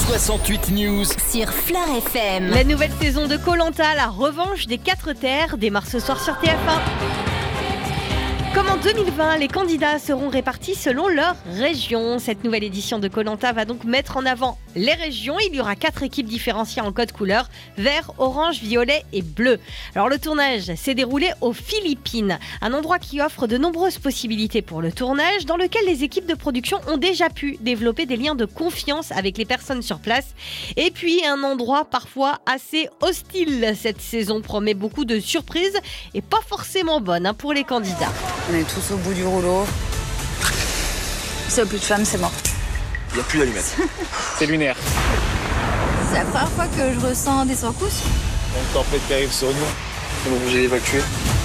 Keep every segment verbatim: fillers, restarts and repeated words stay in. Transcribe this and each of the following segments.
soixante-huit News sur Fleur F M. La nouvelle saison de Koh Lanta, la revanche des quatre terres, démarre ce soir sur T F un. Comme en deux mille vingt, les candidats seront répartis selon leur région. Cette nouvelle édition de Koh Lanta va donc mettre en avant les régions. Il y aura quatre équipes différenciées en code couleur: vert, orange, violet et bleu. Alors le tournage s'est déroulé aux Philippines, un endroit qui offre de nombreuses possibilités pour le tournage, dans lequel les équipes de production ont déjà pu développer des liens de confiance avec les personnes sur place. Et puis un endroit parfois assez hostile. Cette saison promet beaucoup de surprises et pas forcément bonnes hein, pour les candidats. On est tous au bout du rouleau. S'il n'y a plus de femmes, c'est mort. Il n'y a plus d'allumettes. C'est lunaire. C'est la première fois que je ressens des secousses. Il y a une tempête qui arrive sur nous. On est obligé d'évacuer.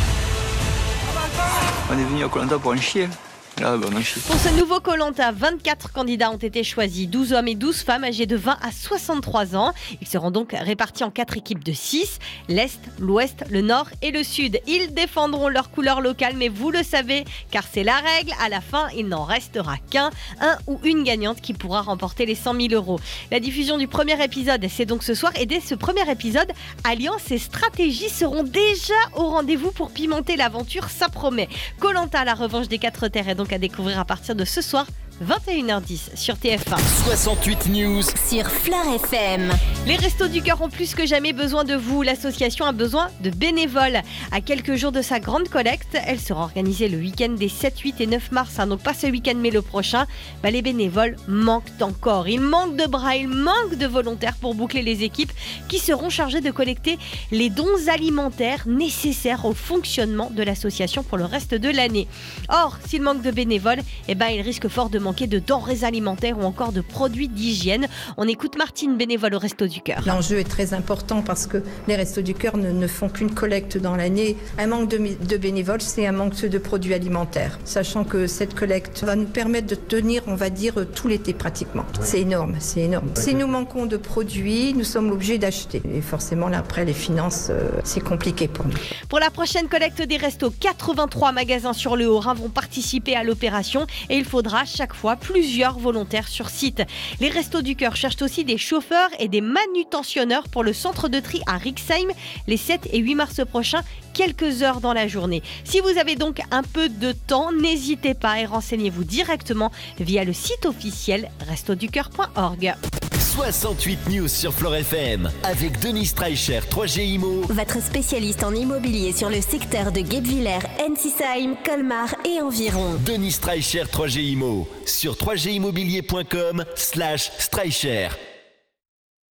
On est venu à Koh Lanta pour en chier. Là, bah, on en chie. Pour ce nouveau Koh Lanta, vingt-quatre candidats ont été choisis, douze hommes et douze femmes âgés de vingt à soixante-trois ans. Ils seront donc répartis en quatre équipes de six, l'Est, l'Ouest, le Nord et le Sud. Ils défendront leur couleur locale, mais vous le savez, car c'est la règle, à la fin, il n'en restera qu'un, un ou une gagnante qui pourra remporter les cent mille euros. La diffusion du premier épisode, c'est donc ce soir, et dès ce premier épisode, alliances et stratégies seront déjà au rendez-vous pour pimenter l'aventure, ça promet. Koh Lanta, la revanche des quatre terres, est donc à découvrir à partir de ce soir, vingt et une heures dix sur T F un. soixante-huit News sur Fleur F M. Les Restos du Cœur ont plus que jamais besoin de vous. L'association a besoin de bénévoles. À quelques jours de sa grande collecte, elle sera organisée le week-end des sept, huit et neuf mars. Hein, donc pas ce week-end mais le prochain. Bah, les bénévoles manquent encore. Il manque de bras, il manque de volontaires pour boucler les équipes qui seront chargées de collecter les dons alimentaires nécessaires au fonctionnement de l'association pour le reste de l'année. Or, s'il manque de bénévoles, eh ben, il risque fort de manquer de denrées alimentaires ou encore de produits d'hygiène. On écoute Martine, bénévole au Resto du Cœur. L'enjeu est très important parce que les Restos du Cœur ne, ne font qu'une collecte dans l'année. Un manque de, de bénévoles, c'est un manque de produits alimentaires. Sachant que cette collecte va nous permettre de tenir, on va dire, tout l'été pratiquement. C'est énorme, c'est énorme. Si nous manquons de produits, nous sommes obligés d'acheter. Et forcément, là, après, les finances, euh, c'est compliqué pour nous. Pour la prochaine collecte des restos, quatre-vingt-trois magasins sur le Haut-Rhin vont participer à l'opération et il faudra chaque fois plusieurs volontaires sur site. Les Restos du Cœur cherchent aussi des chauffeurs et des manutentionneurs pour le centre de tri à Rixheim les sept et huit mars prochains, quelques heures dans la journée. Si vous avez donc un peu de temps, n'hésitez pas et renseignez-vous directement via le site officiel resto du cœur point org. soixante-huit News sur Fleur F M avec Denis Streicher, trois G Immo. Votre spécialiste en immobilier sur le secteur de Guebwiller, Ensisheim, Colmar et environ. Denis Streicher, trois G Immo sur trois G immobilier point com slash Streicher.